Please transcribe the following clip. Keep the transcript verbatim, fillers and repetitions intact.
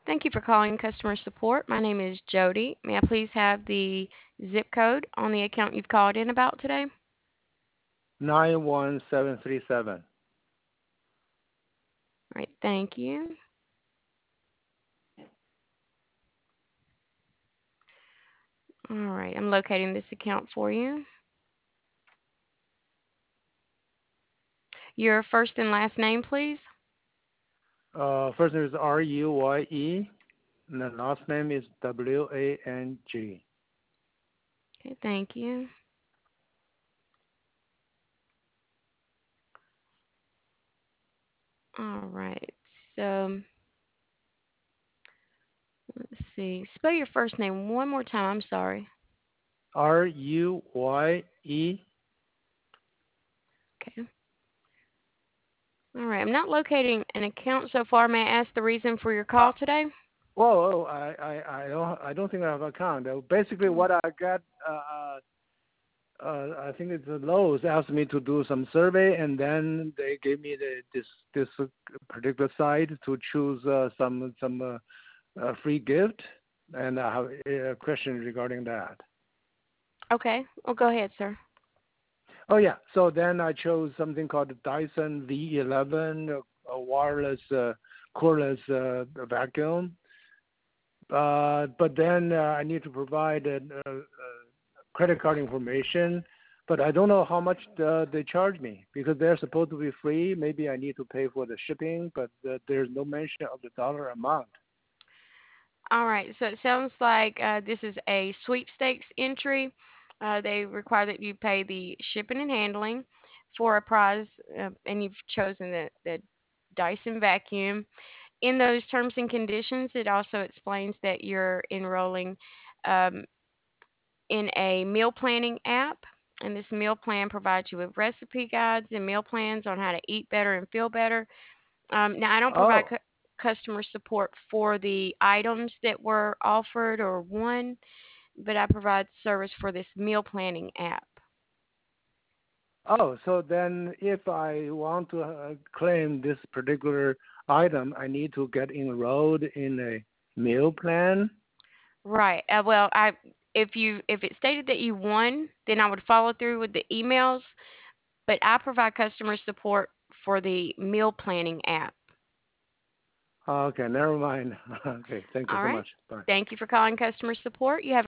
Thank you for calling customer support. My name is Jody. May I please have the zip code on the account you've called in about today? nine one seven three seven. All right, thank you. All right, I'm locating this account for you. Your first and last name, please. Uh, first name is R U Y E, and the last name is W A N G. Okay, thank you. All right, so let's see. Spell your first name one more time. I'm sorry. R U Y E. Okay. All right, I'm not locating an account so far. May I ask the reason for your Uh, call today? whoa, I, I, I don't, I don't think I have an account. Uh, Basically, Mm. what I got, uh, uh, I think it's the Lowe's asked me to do some survey, and then they gave me the, this, this particular site to choose uh, some, some uh, uh, free gift, and I have a question regarding that. Okay, well, go ahead, sir. Oh yeah. So then I chose something called the Dyson V eleven, a, a wireless, uh, cordless uh, vacuum. Uh, but then uh, I need to provide a, a, a credit card information. But I don't know how much uh, they charge me because they're supposed to be free. Maybe I need to pay for the shipping, but uh, there's no mention of the dollar amount. All right, so it sounds like uh, this is a sweepstakes entry. Uh, they require that you pay the shipping and handling for a prize, uh, and you've chosen the, the Dyson vacuum. In those terms and conditions, it also explains that you're enrolling um, in a meal planning app, and this meal plan provides you with recipe guides and meal plans on how to eat better and feel better. Um, now, I don't provide Oh, cu- customer support for the items that were offered or won, but I provide service for this meal planning app. oh. So then, if I want to uh, claim this particular item, I need to get enrolled in a meal plan. Right. Uh, well, I if you if it stated that you won, then I would follow through with the emails. But I provide customer support for the meal planning app. Okay, never mind. Okay, thank you All so right. much. Bye. Thank you for calling customer support. You have